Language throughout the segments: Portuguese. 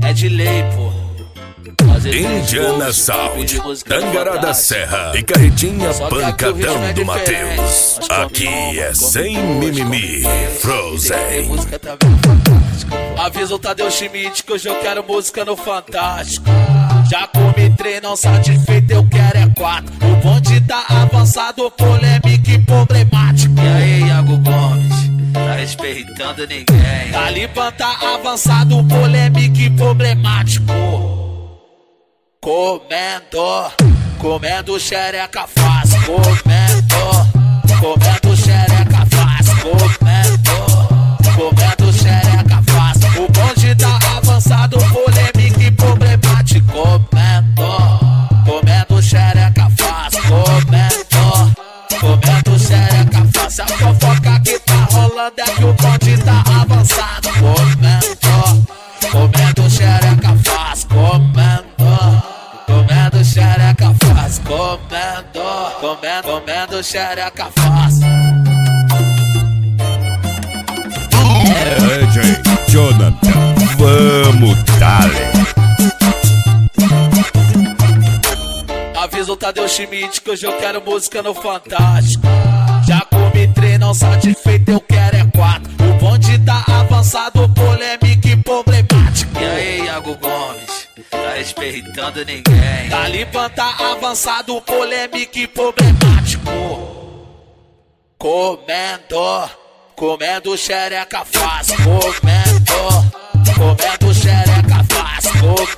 é de lei, pô. Indiana Sound, Tangará da Serra e Carretinha Pancadão do Matheus. Aqui é sem mimimi, Frozen. Avisa o Tadeu Schmidt que hoje eu quero música no Fantástico. Já comi 3, não satisfeito, eu quero é 4. O bonde tá avançado, polêmico e problemático. E aí, Iago Gomes, tá respeitando ninguém. Talibã tá avançado, polêmico e problemático. Comendo xereca fácil. Comendo xereca fácil. Comendo xereca fácil. O bonde tá avançado, polêmico e problemático. Comendo xereca fácil. Comendo xereca fácil. A fofoca que tá rolando é que o bonde tá avançado. Comendo xereca fácil. Comendo xereca fácil. Comendo xereca fácil. DJ Jonathan, vamos dale. Avisa o Tadeu Schmidt que hoje eu quero música no Fantástico. Já comi 3, não satisfeito, eu quero é 4. O bonde tá avançado, polêmico e problemático. E aí, Iago Gomes, tá respeitando ninguém. Talibã tá avançado, polêmico e problemático. Comendo xereca fácil. Comendo xereca fácil.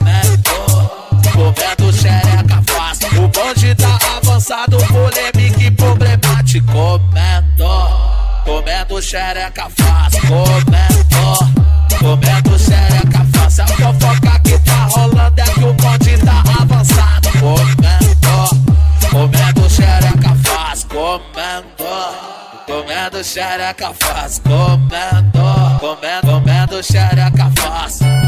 Comendo xereca fácil. O bonde tá avançado, polêmico e problemático. Comendo xereca fácil. Comendo xereca fácil. A fofoca que tá rolando é que o bonde tá avançado. Comendo xereca fácil. Comendo xereca fácil. Comendo xereca fácil.